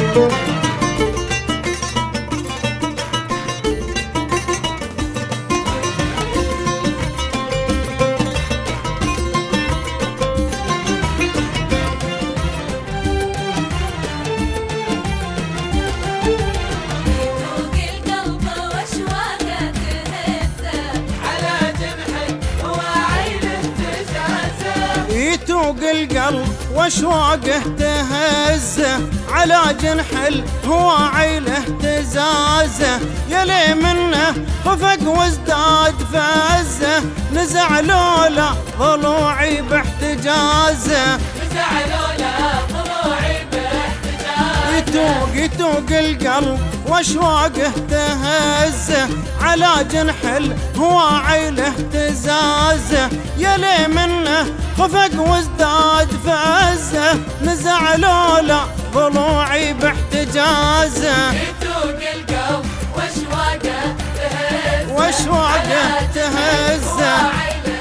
يتوق القلب واشواقه تهزه على جنح الهوى عيله تزازه يلي منه خفق وازداد فزه نزع لولا ضلوعي باحتجازه نزع لولا ضلوعي باحتجازه يتوق القلب واشواقه تهزه على جنح الهوى عيله تزازه يلي منه خفق وازداد فزه نزع لولا ضلوعي باحتجازه يتوق القلب واشواقه تهزه واشواقه تهزه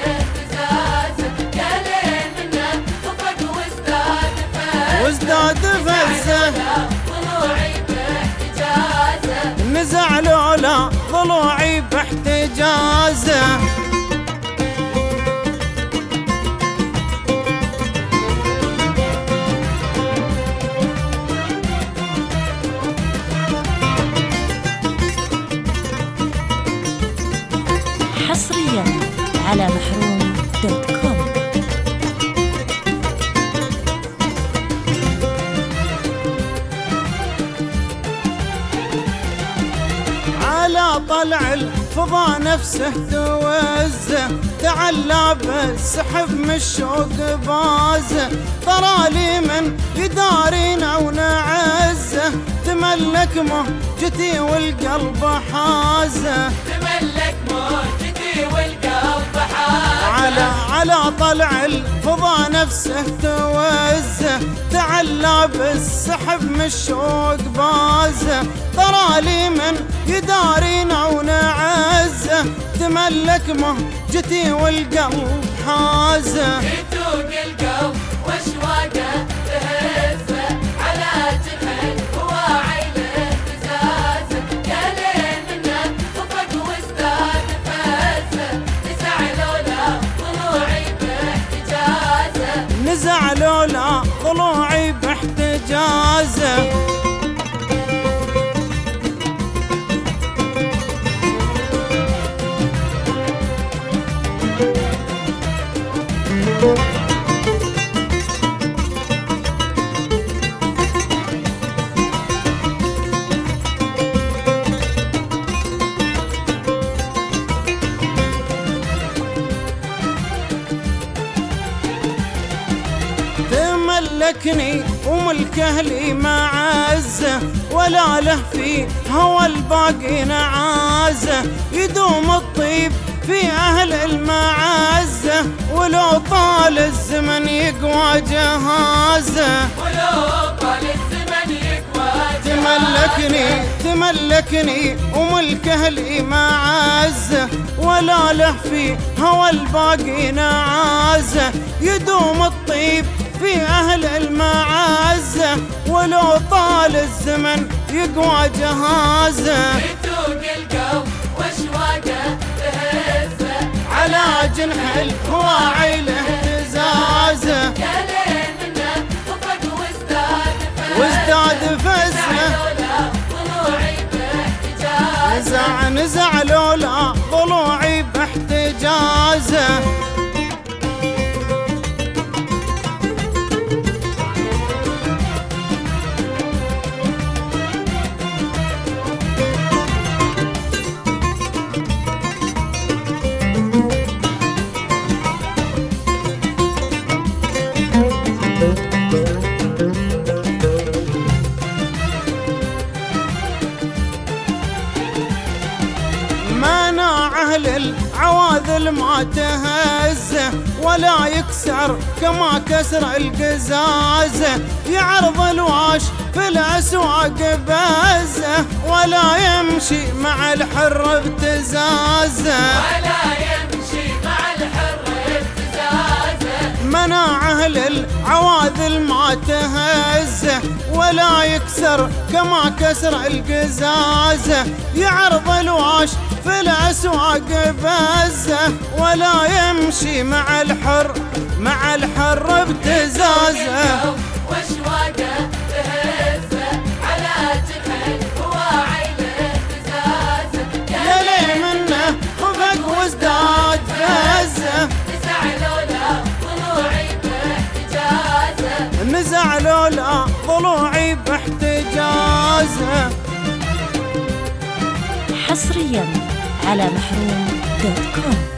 وازداد فزه نزع لولا ضلوعي باحتجازه حصريا على محروم.com. على طلع الفضا نفسه توزه تعلى بالسحب من الشوق بازه طرى لي من يدارينا ونعزه تملك مهجتي والقلب حازه تملك مهجتي والقلب حازه على طلع الفضا نفسه توزه تعلى بالسحب من الشوق بازه طرى لي من يدارينا ونعزه تملك مهجتي والقلب حازه يتوق القلب واشواقه تهزه على جنح الهوى عيله تزازه يا ليل منه خفق وازداد فزه نزع لولا ضلوعي باحتجازه نزع لولا ضلوعي باحتجازه تملكني وملكه لي معزه ولا له في هوى الباقي نعازه يدوم الطيب في أهل المعزة ولو طال الزمن يقوى جهازه ولو طال الزمن يقوى جهازه تملكني وملكه لي معزه ولا له في هوى الباقي نعازه يدوم الطيب في أهل المعزة ولو طال الزمن يقوى جهازه يتوق القلب واشواقه تهزه على جنح الهوى عيله تزازه يا ليل منه خفق وازداد فزه ضلوعي باحتجازه نزع لولا ضلوعي باحتجازه أهل العواذل ما تهزه ولا يكسر كما كسر القزازة يعرض الواش في الأسواق بزه ولا يمشي مع الحر ابتزازه ولا يمشي مع الحر ابتزازه مناع أهل العواذل ما تهزه ولا يكسر كما كسر القزازة، يعرض الواش في الأسواق بزة، ولا يمشي مع الحر ابتزازة. واشواقه تهزه على جبل وواعي الاهتزازه، يا لي منه خفق وازداد فزه، نزع لولا ضلوعي باحتجازه، نزع لولا ضلوعي باحتجازه. حصريا على محروم.com.